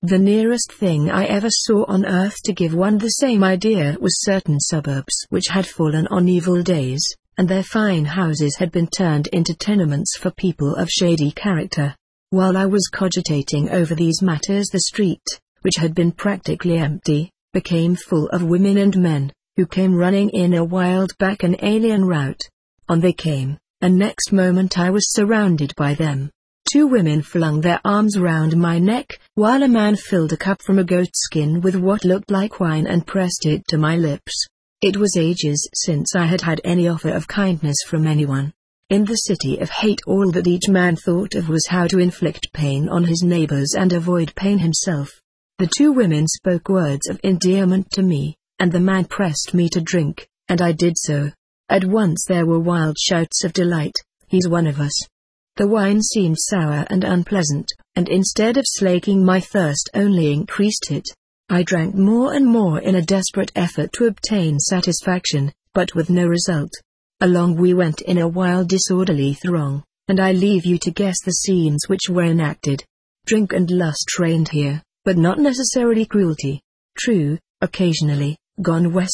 The nearest thing I ever saw on earth to give one the same idea was certain suburbs which had fallen on evil days, and their fine houses had been turned into tenements for people of shady character. While I was cogitating over these matters, the street, which had been practically empty, became full of women and men, who came running in a wild back and alien rout. On they came, and next moment I was surrounded by them. 2 women flung their arms round my neck, while a man filled a cup from a goat skin with what looked like wine and pressed it to my lips. It was ages since I had had any offer of kindness from anyone. In the city of hate, all that each man thought of was how to inflict pain on his neighbors and avoid pain himself. The 2 women spoke words of endearment to me, and the man pressed me to drink, and I did so. At once there were wild shouts of delight. "He's one of us." The wine seemed sour and unpleasant, and instead of slaking my thirst only increased it. I drank more and more in a desperate effort to obtain satisfaction, but with no result. Along we went in a wild disorderly throng, and I leave you to guess the scenes which were enacted. Drink and lust reigned here, but not necessarily cruelty. True, occasionally, gone west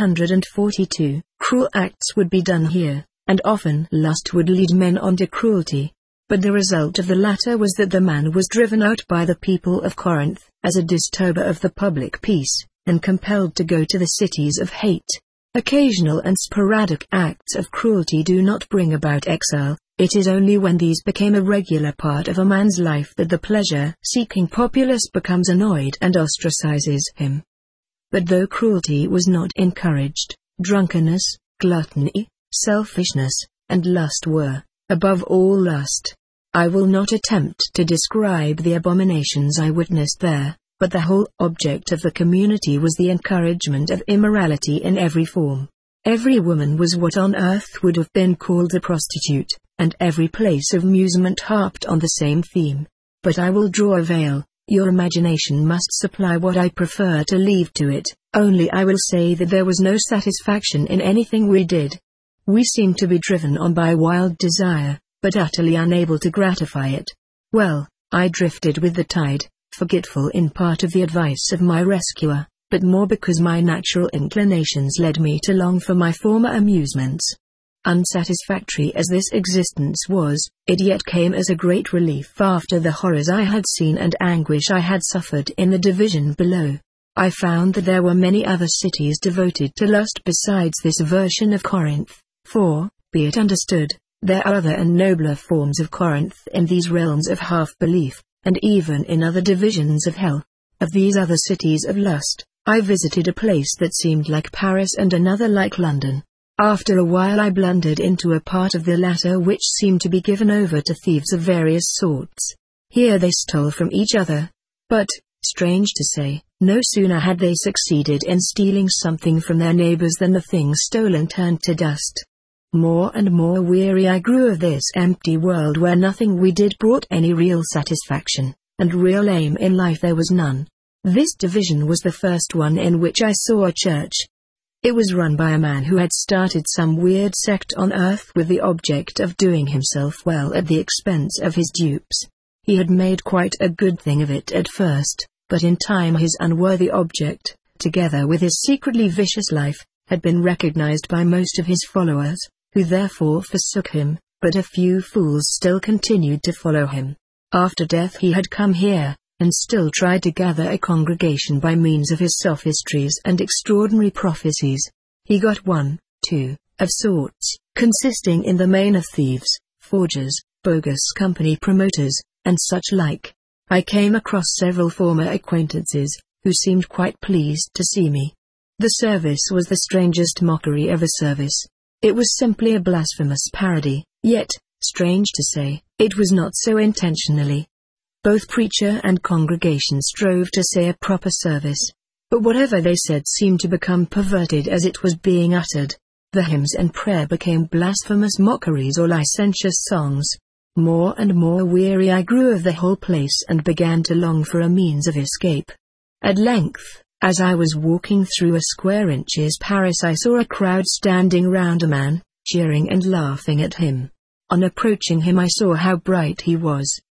142, cruel acts would be done here, and often lust would lead men on to cruelty. But the result of the latter was that the man was driven out by the people of Corinth, as a disturber of the public peace, and compelled to go to the cities of hate. Occasional and sporadic acts of cruelty do not bring about exile. It is only when these became a regular part of a man's life that the pleasure-seeking populace becomes annoyed and ostracizes him. But though cruelty was not encouraged, drunkenness, gluttony, selfishness, and lust were, above all lust. I will not attempt to describe the abominations I witnessed there, but the whole object of the community was the encouragement of immorality in every form. Every woman was what on earth would have been called a prostitute, and every place of amusement harped on the same theme. But I will draw a veil. Your imagination must supply what I prefer to leave to it. Only I will say that there was no satisfaction in anything we did. We seemed to be driven on by wild desire, but utterly unable to gratify it. Well, I drifted with the tide, forgetful in part of the advice of my rescuer, but more because my natural inclinations led me to long for my former amusements. Unsatisfactory as this existence was, it yet came as a great relief after the horrors I had seen and anguish I had suffered in the division below. I found that there were many other cities devoted to lust besides this version of Corinth, for, be it understood, there are other and nobler forms of Corinth in these realms of half-belief, and even in other divisions of hell. Of these other cities of lust, I visited a place that seemed like Paris and another like London. After a while I blundered into a part of the latter which seemed to be given over to thieves of various sorts. Here they stole from each other. But, strange to say, no sooner had they succeeded in stealing something from their neighbors than the thing stolen turned to dust. More and more weary I grew of this empty world where nothing we did brought any real satisfaction, and real aim in life there was none. This division was the first one in which I saw a church. It was run by a man who had started some weird sect on earth with the object of doing himself well at the expense of his dupes. He had made quite a good thing of it at first, but in time his unworthy object, together with his secretly vicious life, had been recognized by most of his followers, who therefore forsook him, but a few fools still continued to follow him. After death he had come here, and still tried to gather a congregation by means of his sophistries and extraordinary prophecies. He got one, too, of sorts, consisting in the main of thieves, forgers, bogus company promoters, and such like. I came across several former acquaintances, who seemed quite pleased to see me. The service was the strangest mockery of a service. It was simply a blasphemous parody, yet, strange to say, it was not so intentionally. Both preacher and congregation strove to say a proper service, but whatever they said seemed to become perverted as it was being uttered. The hymns and prayer became blasphemous mockeries or licentious songs. More and more weary I grew of the whole place and began to long for a means of escape. At length, as I was walking through a square inches Paris, I saw a crowd standing round a man, cheering and laughing at him. On approaching him I saw how bright he was,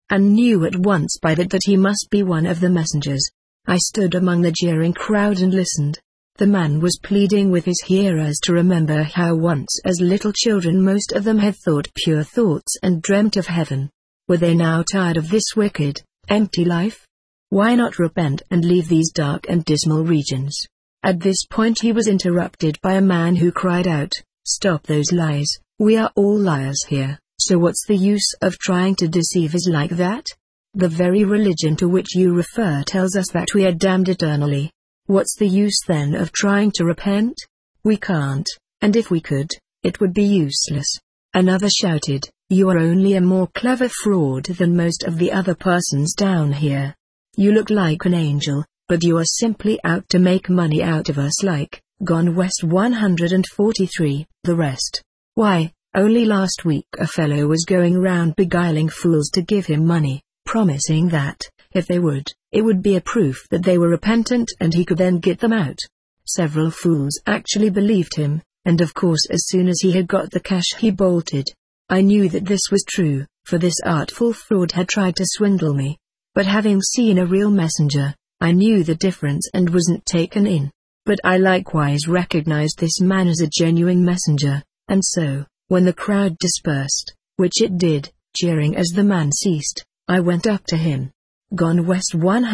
and knew at once by that he must be one of the messengers. I stood among the jeering crowd and listened. The man was pleading with his hearers to remember how once as little children most of them had thought pure thoughts and dreamt of heaven. Were they now tired of this wicked, empty life? Why not repent and leave these dark and dismal regions? At this point he was interrupted by a man who cried out, "Stop those lies, we are all liars here, so what's the use of trying to deceive us like that? The very religion to which you refer tells us that we are damned eternally. What's the use then of trying to repent? We can't, and if we could, it would be useless." Another shouted, "You are only a more clever fraud than most of the other persons down here. You look like an angel, but you are simply out to make money out of us like Gone West 143, the rest. Why, only last week a fellow was going round beguiling fools to give him money, promising that, if they would, it would be a proof that they were repentant and he could then get them out. Several fools actually believed him, and of course as soon as he had got the cash he bolted. I knew that this was true, for this artful fraud had tried to swindle me. But having seen a real messenger, I knew the difference and wasn't taken in. But I likewise recognized this man as a genuine messenger, and so, when the crowd dispersed, which it did, cheering as the man ceased, I went up to him. Gone West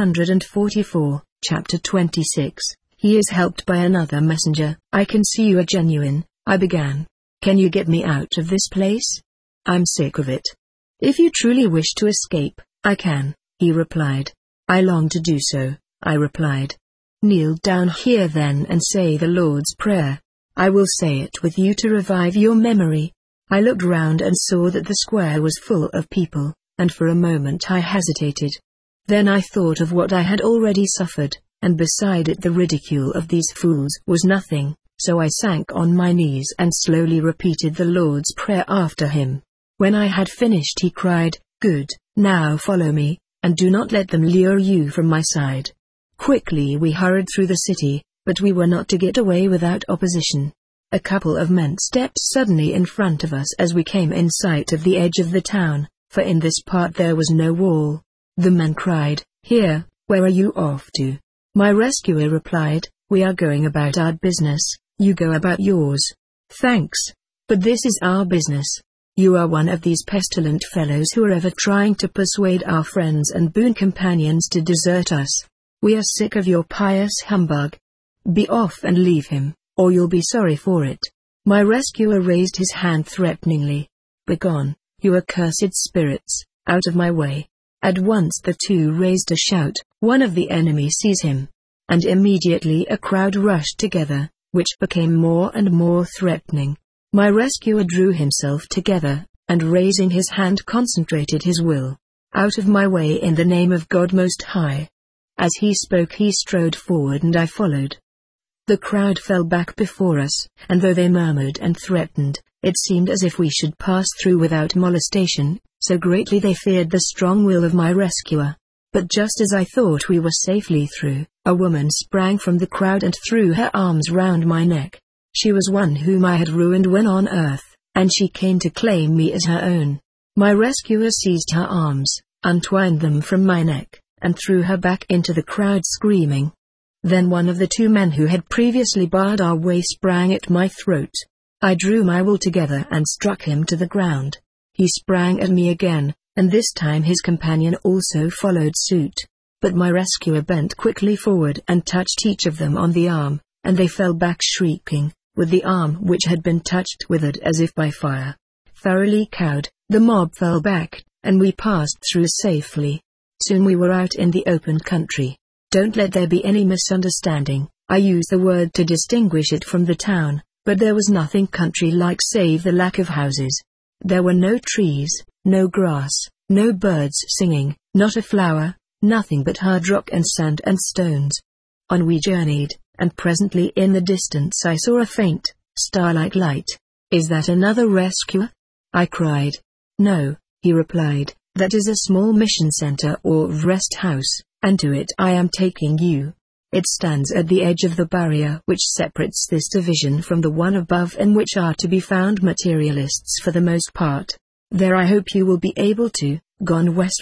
144, Chapter 26. He is helped by another messenger. "I can see you are genuine," I began. "Can you get me out of this place? I'm sick of it." "If you truly wish to escape, I can," he replied. "I long to do so," I replied. "Kneel down here then and say the Lord's Prayer. I will say it with you to revive your memory." I looked round and saw that the square was full of people, and for a moment I hesitated. Then I thought of what I had already suffered, and beside it the ridicule of these fools was nothing, so I sank on my knees and slowly repeated the Lord's Prayer after him. When I had finished he cried, "Good, now follow me, and do not let them lure you from my side." Quickly we hurried through the city, but we were not to get away without opposition. A couple of men stepped suddenly in front of us as we came in sight of the edge of the town, for in this part there was no wall. The men cried, "Here, where are you off to?" My rescuer replied, "We are going about our business, you go about yours." "Thanks. But this is our business. You are one of these pestilent fellows who are ever trying to persuade our friends and boon companions to desert us. We are sick of your pious humbug. Be off and leave him, or you'll be sorry for it." My rescuer raised his hand threateningly. "Begone, you accursed spirits, out of my way." At once the two raised a shout, "One of the enemy seize him!" And immediately a crowd rushed together, which became more and more threatening. My rescuer drew himself together, and raising his hand concentrated his will. "Out of my way in the name of God Most High." As he spoke he strode forward and I followed. The crowd fell back before us, and though they murmured and threatened, it seemed as if we should pass through without molestation, so greatly they feared the strong will of my rescuer. But just as I thought we were safely through, a woman sprang from the crowd and threw her arms round my neck. She was one whom I had ruined when on earth, and she came to claim me as her own. My rescuer seized her arms, untwined them from my neck, and threw her back into the crowd screaming. Then one of the two men who had previously barred our way sprang at my throat. I drew my will together and struck him to the ground. He sprang at me again, and this time his companion also followed suit. But my rescuer bent quickly forward and touched each of them on the arm, and they fell back shrieking, with the arm which had been touched withered as if by fire. Thoroughly cowed, the mob fell back, and we passed through safely. Soon we were out in the open country. Don't let there be any misunderstanding, I use the word to distinguish it from the town, but there was nothing country-like save the lack of houses. There were no trees, no grass, no birds singing, not a flower, nothing but hard rock and sand and stones. On we journeyed, and presently in the distance I saw a faint, star-like light. "Is that another rescuer?" I cried. "No," he replied, "that is a small mission center or rest house, and to it I am taking you. It stands at the edge of the barrier which separates this division from the one above, in which are to be found materialists for the most part. There I hope you will be able to Gone West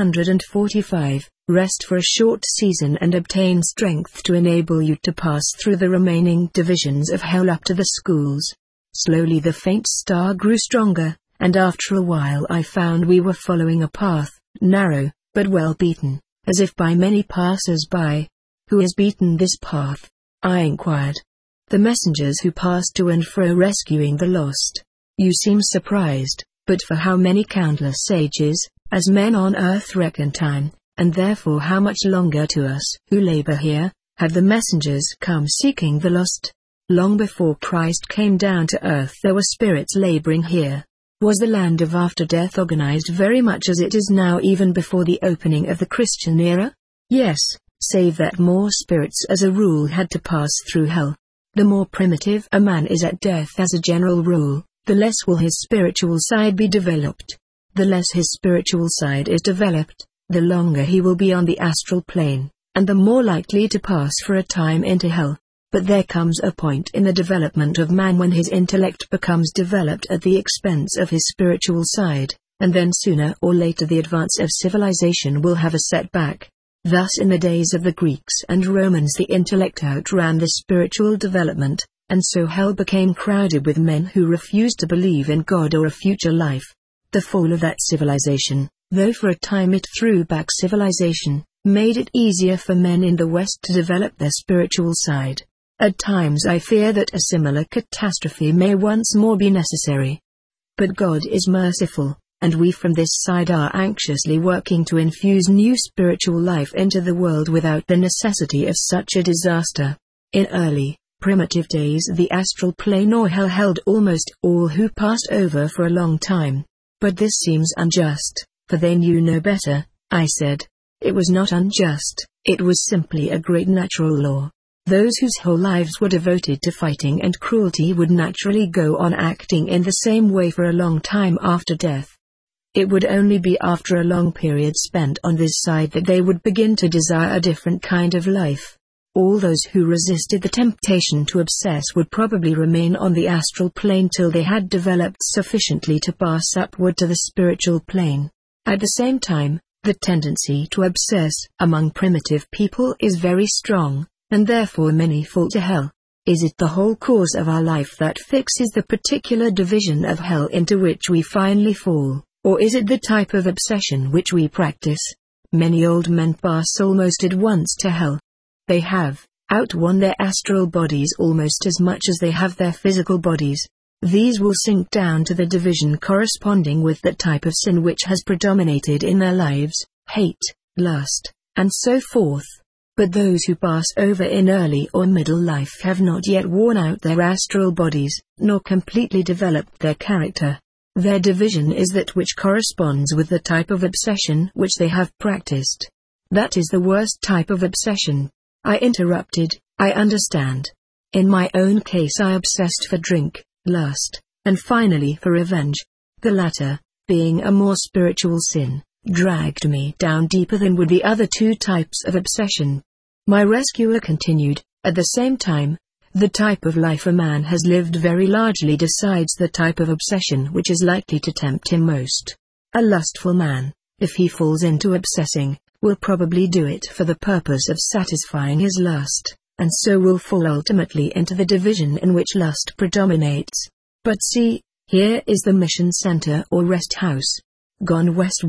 145, rest for a short season and obtain strength to enable you to pass through the remaining divisions of hell up to the schools. Slowly the faint star grew stronger, and after a while I found we were following a path, narrow, but well beaten, as if by many passers-by. Who has beaten this path? I inquired. The messengers who passed to and fro rescuing the lost. You seem surprised, but for how many countless ages, as men on earth reckon time, and therefore how much longer to us who labor here, have the messengers come seeking the lost? Long before Christ came down to earth there were spirits laboring here. Was the land of after death organized very much as it is now even before the opening of the Christian era? Yes, save that more spirits as a rule had to pass through hell. The more primitive a man is at death as a general rule, the less will his spiritual side be developed. The less his spiritual side is developed, the longer he will be on the astral plane, and the more likely to pass for a time into hell. But there comes a point in the development of man when his intellect becomes developed at the expense of his spiritual side, and then sooner or later the advance of civilization will have a setback. Thus in the days of the Greeks and Romans the intellect outran the spiritual development, and so hell became crowded with men who refused to believe in God or a future life. The fall of that civilization, though for a time it threw back civilization, made it easier for men in the West to develop their spiritual side. At times I fear that a similar catastrophe may once more be necessary. But God is merciful, and we from this side are anxiously working to infuse new spiritual life into the world without the necessity of such a disaster. In early, primitive days the astral plane or hell held almost all who passed over for a long time. But this seems unjust, for they knew no better, I said. It was not unjust, it was simply a great natural law. Those whose whole lives were devoted to fighting and cruelty would naturally go on acting in the same way for a long time after death. It would only be after a long period spent on this side that they would begin to desire a different kind of life. All those who resisted the temptation to obsess would probably remain on the astral plane till they had developed sufficiently to pass upward to the spiritual plane. At the same time, the tendency to obsess among primitive people is very strong, and therefore many fall to hell. Is it the whole course of our life that fixes the particular division of hell into which we finally fall, or is it the type of obsession which we practice? Many old men pass almost at once to hell. They have outworn their astral bodies almost as much as they have their physical bodies. These will sink down to the division corresponding with that type of sin which has predominated in their lives, hate, lust, and so forth. But those who pass over in early or middle life have not yet worn out their astral bodies, nor completely developed their character. Their division is that which corresponds with the type of obsession which they have practiced. That is the worst type of obsession. I interrupted. I understand. In my own case I obsessed for drink, lust, and finally for revenge. The latter, being a more spiritual sin, dragged me down deeper than would the other two types of obsession. My rescuer continued, at the same time, the type of life a man has lived very largely decides the type of obsession which is likely to tempt him most. A lustful man, if he falls into obsessing, will probably do it for the purpose of satisfying his lust, and so will fall ultimately into the division in which lust predominates. But see, here is the mission center or rest house. Gone West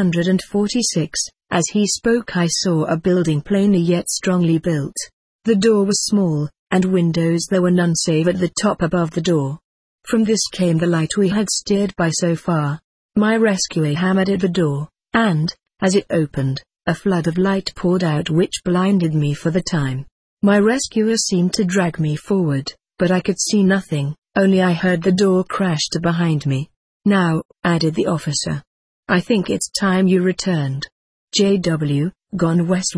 146. As he spoke I saw a building plainly yet strongly built. The door was small, and windows there were none save at the top above the door. From this came the light we had steered by so far. My rescuer hammered at the door, and, as it opened, a flood of light poured out which blinded me for the time. My rescuer seemed to drag me forward, but I could see nothing, only I heard the door crash to behind me. Now, added the officer, I think it's time you returned. J.W., Gone West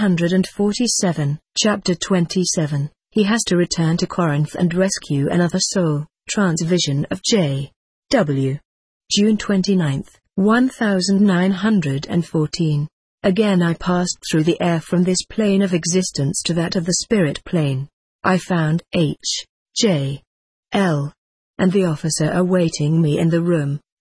147, Chapter 27, he has to return to Corinth and rescue another soul, transvision of J.W. June 29, 1914. Again I passed through the air from this plane of existence to that of the spirit plane. I found H.J.L. and the officer awaiting me in the room,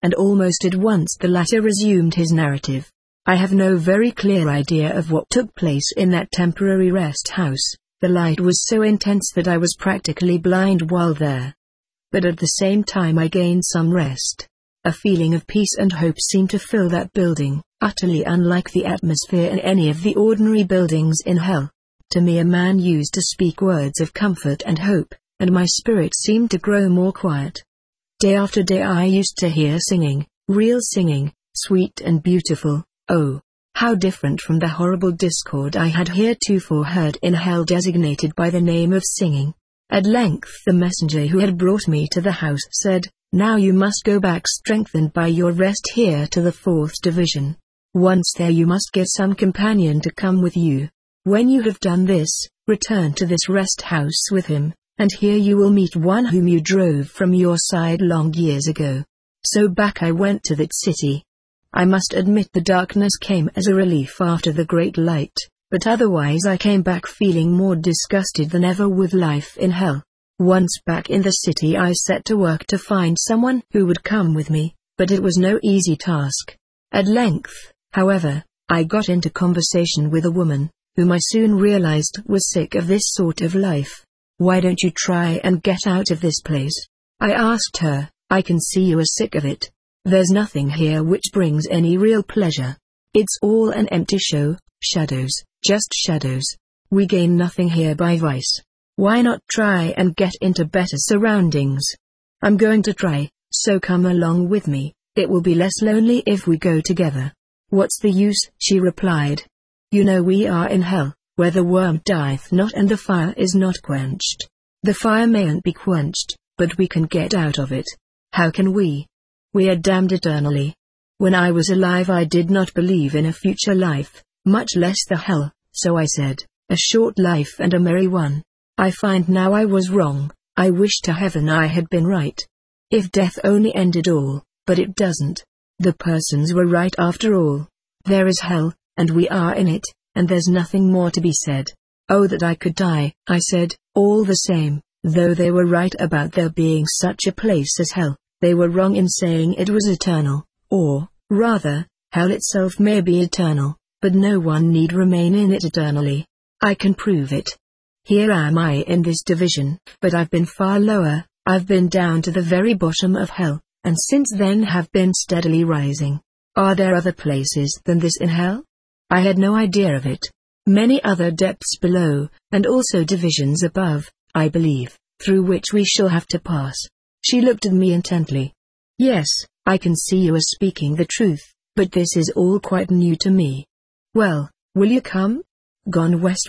and almost at once the latter resumed his narrative. I have no very clear idea of what took place in that temporary rest house. The light was so intense that I was practically blind while there. But at the same time I gained some rest. A feeling of peace and hope seemed to fill that building, utterly unlike the atmosphere in any of the ordinary buildings in hell. To me a man used to speak words of comfort and hope, and my spirit seemed to grow more quiet. Day after day I used to hear singing, real singing, sweet and beautiful. Oh, how different from the horrible discord I had heretofore heard in hell designated by the name of singing. At length the messenger who had brought me to the house said, "Now you must go back strengthened by your rest here to the 4th Division. Once there you must get some companion to come with you. When you have done this, return to this rest house with him, and here you will meet one whom you drove from your side long years ago." So back I went to that city. I must admit the darkness came as a relief after the great light, but otherwise I came back feeling more disgusted than ever with life in hell. Once back in the city I set to work to find someone who would come with me, but it was no easy task. At length, however, I got into conversation with a woman, whom I soon realized was sick of this sort of life. "Why don't you try and get out of this place?" I asked her. "I can see you are sick of it. There's nothing here which brings any real pleasure. It's all an empty show, shadows, just shadows. We gain nothing here by vice. Why not try and get into better surroundings?" "I'm going to try, so come along with me. It will be less lonely if we go together." "What's the use?" she replied. "You know we are in hell, where the worm dieth not and the fire is not quenched. The fire mayn't be quenched, but we can get out of it." "How can we?" "We are damned eternally. When I was alive I did not believe in a future life, much less the hell, so I said, a short life and a merry one. I find now I was wrong. I wish to heaven I had been right. If death only ended all, but it doesn't. The persons were right after all. There is hell, and we are in it, and there's nothing more to be said." "Oh that I could die," I said. "All the same, though they were right about there being such a place as hell, they were wrong in saying it was eternal, or, rather, hell itself may be eternal, but no one need remain in it eternally. I can prove it. Here am I in this division, but I've been far lower. I've been down to the very bottom of hell, and since then have been steadily rising. Are there other places than this in hell? I had no idea of it. Many other depths below, and also divisions above, I believe, through which we shall have to pass." She looked at me intently. "Yes, I can see you are speaking the truth, but this is all quite new to me. Well, will you come? Gone West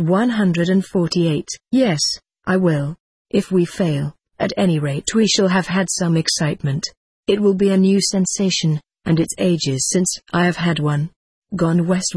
148. "Yes, I will. If we fail, at any rate we shall have had some excitement. It will be a new sensation, and it's ages since I have had one." Gone West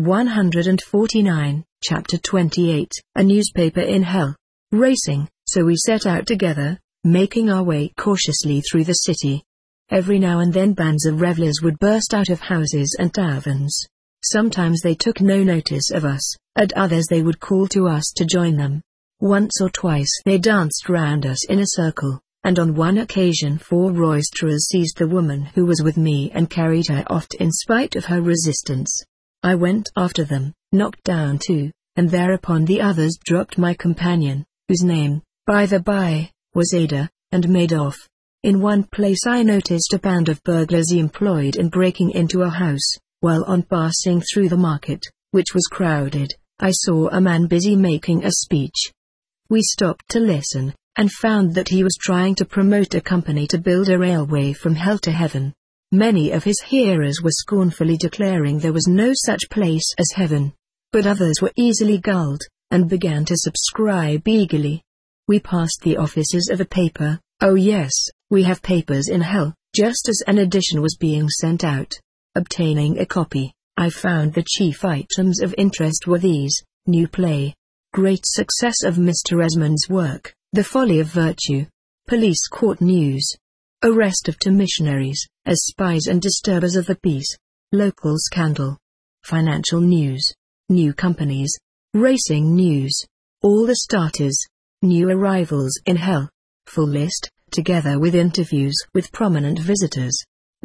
149, Chapter 28, A Newspaper in Hell. Racing, so we set out together, making our way cautiously through the city. Every now and then bands of revelers would burst out of houses and taverns. Sometimes they took no notice of us, at others they would call to us to join them. Once or twice they danced round us in a circle, and on one occasion 4 roisterers seized the woman who was with me and carried her off in spite of her resistance. I went after them, knocked down 2, and thereupon the others dropped my companion, whose name, by the by, was Ada, and made off. In one place I noticed a band of burglars employed in breaking into a house. While on passing through the market, which was crowded, I saw a man busy making a speech. We stopped to listen, and found that he was trying to promote a company to build a railway from hell to heaven. Many of his hearers were scornfully declaring there was no such place as heaven. But others were easily gulled, and began to subscribe eagerly. We passed the offices of a paper. Oh yes, we have papers in hell. Just as an edition was being sent out, obtaining a copy, I found the chief items of interest were these: new play, great success of Mr. Esmond's work, The Folly of Virtue, police court news, arrest of 2 missionaries, as spies and disturbers of the peace, local scandal, financial news, new companies, racing news, all the starters, new arrivals in hell, full list, together with interviews with prominent visitors.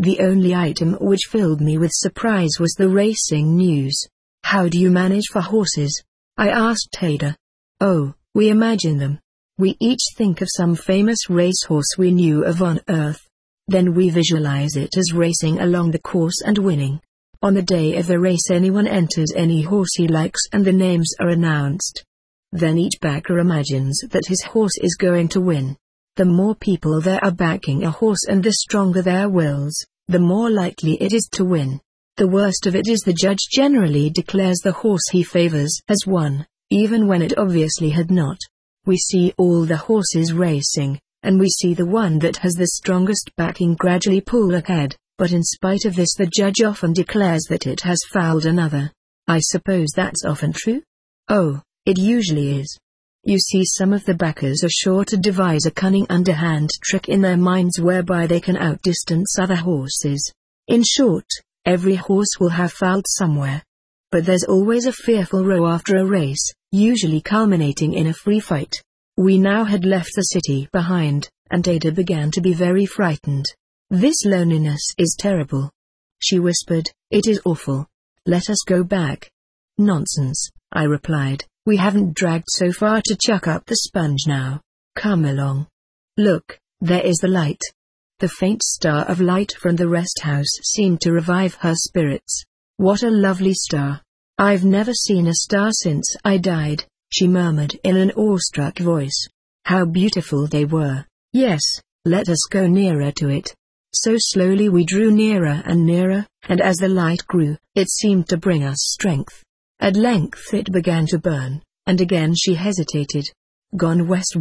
The only item which filled me with surprise was the racing news. "How do you manage for horses?" I asked Ada. "Oh, we imagine them. We each think of some famous racehorse we knew of on Earth. Then we visualize it as racing along the course and winning. On the day of the race anyone enters any horse he likes and the names are announced. Then each backer imagines that his horse is going to win. The more people there are backing a horse and the stronger their wills, the more likely it is to win. The worst of it is the judge generally declares the horse he favors has won, even when it obviously had not. We see all the horses racing, and we see the one that has the strongest backing gradually pull ahead, but in spite of this the judge often declares that it has fouled another. I suppose that's often true? Oh, it usually is. You see, some of the backers are sure to devise a cunning underhand trick in their minds whereby they can outdistance other horses. In short, every horse will have fouled somewhere. But there's always a fearful row after a race, usually culminating in a free fight. We now had left the city behind, and Ada began to be very frightened. "This loneliness is terrible," she whispered. "It is awful. Let us go back." "Nonsense," I replied. "We haven't dragged so far to chuck up the sponge now. Come along. Look, there is the light." The faint star of light from the rest house seemed to revive her spirits. "What a lovely star. I've never seen a star since I died," she murmured in an awestruck voice. "How beautiful they were. Yes, let us go nearer to it." So slowly we drew nearer and nearer, and as the light grew, it seemed to bring us strength. At length it began to burn, and again she hesitated. "Gone west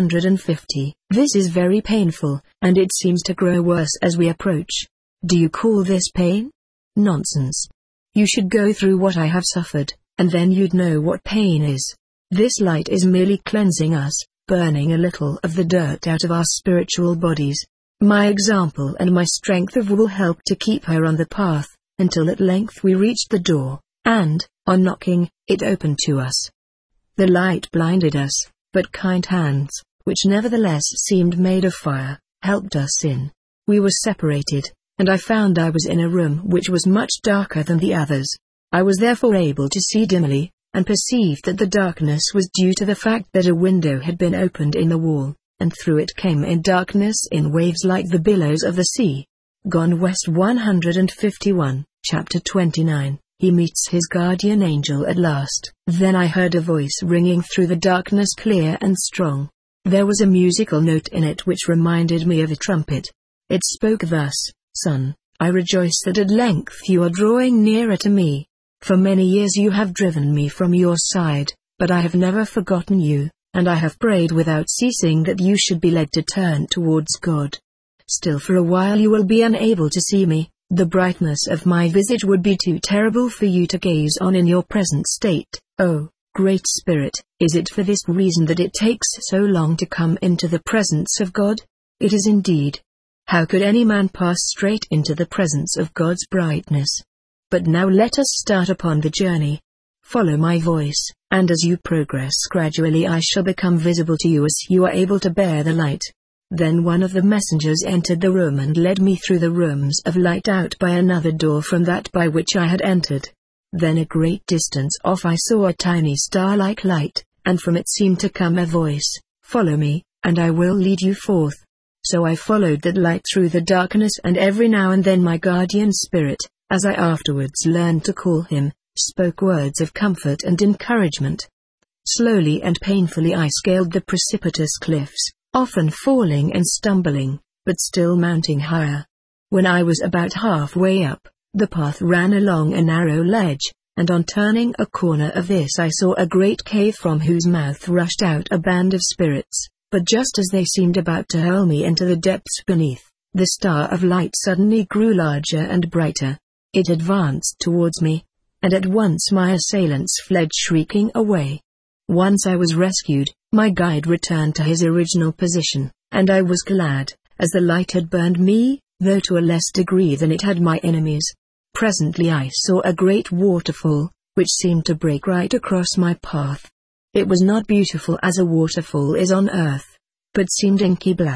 150. This is very painful, and it seems to grow worse as we approach. Do you call this pain? Nonsense. You should go through what I have suffered, and then you'd know what pain is. This light is merely cleansing us, burning a little of the dirt out of our spiritual bodies. My example and my strength of will helped to keep her on the path, until at length we reached the door, and, on knocking, it opened to us. The light blinded us, but kind hands, which nevertheless seemed made of fire, helped us in. We were separated, and I found I was in a room which was much darker than the others. I was therefore able to see dimly, and perceived that the darkness was due to the fact that a window had been opened in the wall, and through it came in darkness in waves like the billows of the sea. Gone West 151, Chapter 29. He meets his guardian angel at last. Then I heard a voice ringing through the darkness, clear and strong. There was a musical note in it which reminded me of a trumpet. It spoke thus: "Son, I rejoice that at length you are drawing nearer to me. For many years you have driven me from your side, but I have never forgotten you, and I have prayed without ceasing that you should be led to turn towards God. Still for a while you will be unable to see me. The brightness of my visage would be too terrible for you to gaze on in your present state. Oh, Great Spirit, is it for this reason that it takes so long to come into the presence of God? It is indeed. How could any man pass straight into the presence of God's brightness? But now let us start upon the journey. Follow my voice, and as you progress gradually I shall become visible to you as you are able to bear the light." Then one of the messengers entered the room and led me through the rooms of light out by another door from that by which I had entered. Then a great distance off I saw a tiny star-like light, and from it seemed to come a voice: "Follow me, and I will lead you forth." So I followed that light through the darkness, and every now and then my guardian spirit, as I afterwards learned to call him, spoke words of comfort and encouragement. Slowly and painfully I scaled the precipitous cliffs, often falling and stumbling, but still mounting higher. When I was about halfway up, the path ran along a narrow ledge, and on turning a corner of this I saw a great cave from whose mouth rushed out a band of spirits, but just as they seemed about to hurl me into the depths beneath, the star of light suddenly grew larger and brighter. It advanced towards me, and at once my assailants fled shrieking away. Once I was rescued, my guide returned to his original position, and I was glad, as the light had burned me, though to a less degree than it had my enemies. Presently I saw a great waterfall, which seemed to break right across my path. It was not beautiful as a waterfall is on earth, but seemed inky black,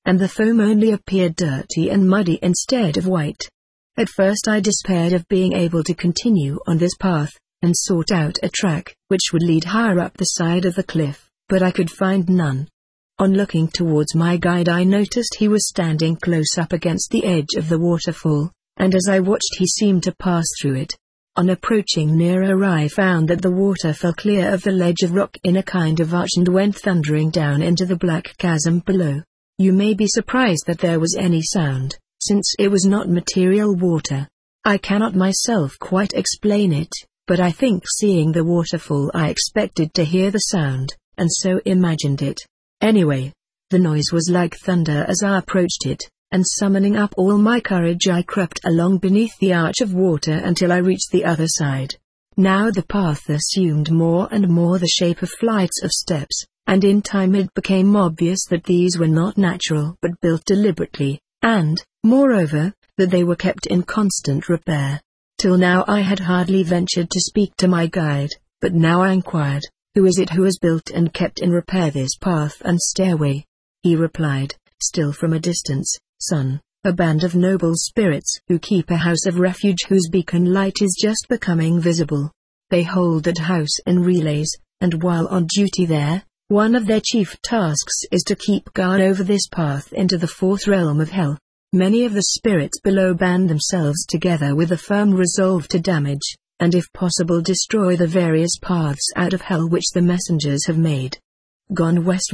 and the foam only appeared dirty and muddy instead of white. At first I despaired of being able to continue on this path, and sought out a track which would lead higher up the side of the cliff, but I could find none. On looking towards my guide, I noticed he was standing close up against the edge of the waterfall, and as I watched he seemed to pass through it. On approaching nearer I found that the water fell clear of the ledge of rock in a kind of arch and went thundering down into the black chasm below. You may be surprised that there was any sound, since it was not material water. I cannot myself quite explain it, but I think seeing the waterfall I expected to hear the sound, and so imagined it. Anyway, the noise was like thunder as I approached it, and summoning up all my courage I crept along beneath the arch of water until I reached the other side. Now the path assumed more and more the shape of flights of steps, and in time it became obvious that these were not natural but built deliberately, and, moreover, that they were kept in constant repair. Till now I had hardly ventured to speak to my guide, but now I inquired, "Who is it who has built and kept in repair this path and stairway?" He replied, still from a distance, "Son, a band of noble spirits who keep a house of refuge whose beacon light is just becoming visible. They hold that house in relays, and while on duty there, one of their chief tasks is to keep guard over this path into the fourth realm of hell. Many of the spirits below band themselves together with a firm resolve to damage, and if possible destroy the various paths out of hell which the messengers have made." Gone West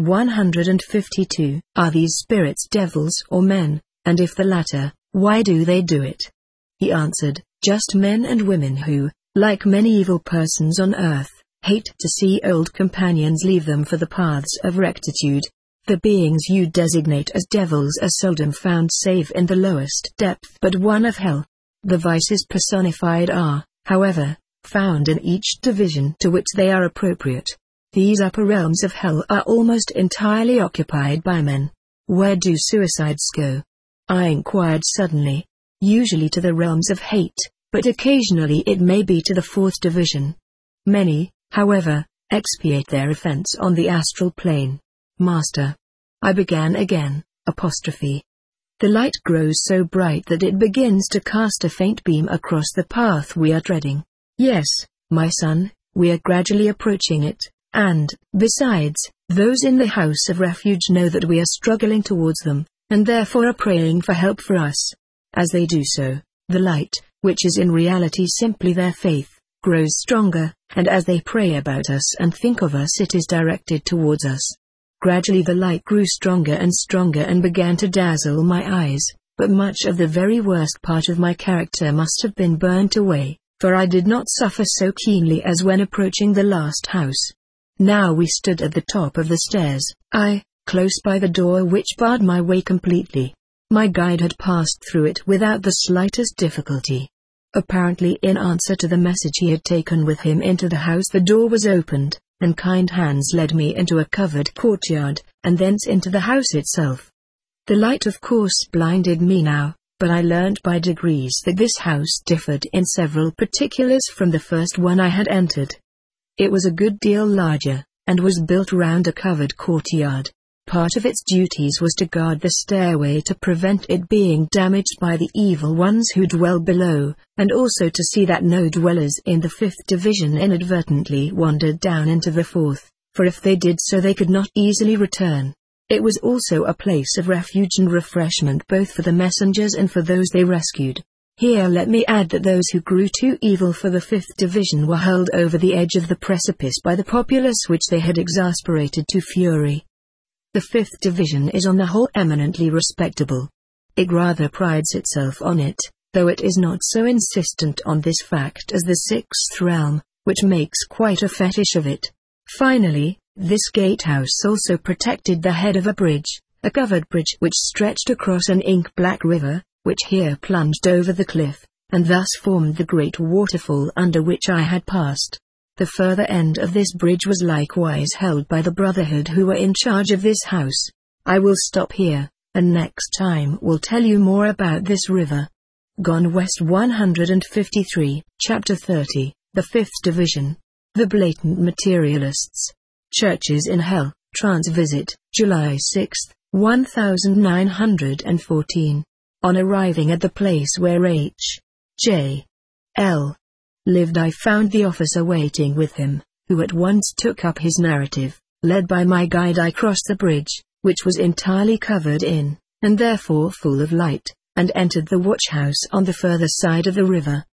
152. Are these spirits devils or men, and if the latter, why do they do it? He answered, just men and women who, like many evil persons on earth, hate to see old companions leave them for the paths of rectitude. The beings you designate as devils are seldom found save in the lowest depth but one of hell. The vices personified are, however, found in each division to which they are appropriate. These upper realms of hell are almost entirely occupied by men. Where do suicides go? I inquired suddenly. Usually to the realms of hate, but occasionally it may be to the fourth division. Many, however, expiate their offense on the astral plane. Master. I began again, apostrophe. The light grows so bright that it begins to cast a faint beam across the path we are treading. Yes, my son, we are gradually approaching it, and, besides, those in the house of refuge know that we are struggling towards them, and therefore are praying for help for us. As they do so, the light, which is in reality simply their faith, grows stronger, and as they pray about us and think of us it is directed towards us. Gradually the light grew stronger and began to dazzle my eyes, but much of the very worst part of my character must have been burnt away, for I did not suffer so keenly as when approaching the last house. Now we stood at the top of the stairs, I, close by the door which barred my way completely. My guide had passed through it without the slightest difficulty. Apparently in answer to the message he had taken with him into the house, the door was opened, and kind hands led me into a covered courtyard, and thence into the house itself. The light of course blinded me now, but I learnt by degrees that this house differed in several particulars from the first one I had entered. It was a good deal larger, and was built round a covered courtyard. Part of its duties was to guard the stairway to prevent it being damaged by the evil ones who dwell below, and also to see that no dwellers in the 5th division inadvertently wandered down into the 4th, for if they did so they could not easily return. It was also a place of refuge and refreshment both for the messengers and for those they rescued. Here let me add that those who grew too evil for the 5th division were hurled over the edge of the precipice by the populace which they had exasperated to fury. The 5th division is on the whole eminently respectable. It rather prides itself on it, though it is not so insistent on this fact as the 6th realm, which makes quite a fetish of it. Finally, this gatehouse also protected the head of a bridge, a covered bridge which stretched across an ink-black river, which here plunged over the cliff, and thus formed the great waterfall under which I had passed. The further end of this bridge was likewise held by the Brotherhood who were in charge of this house. I will stop here, and next time will tell you more about this river. Gone West 153, Chapter 30, The 5th Division. The Blatant Materialists. Churches in Hell, Trance Visit, July 6, 1914. On arriving at the place where H.J. L. lived, I found the officer waiting with him, who at once took up his narrative. Led by my guide, I crossed the bridge, which was entirely covered in, and therefore full of light, and entered the watch house on the further side of the river.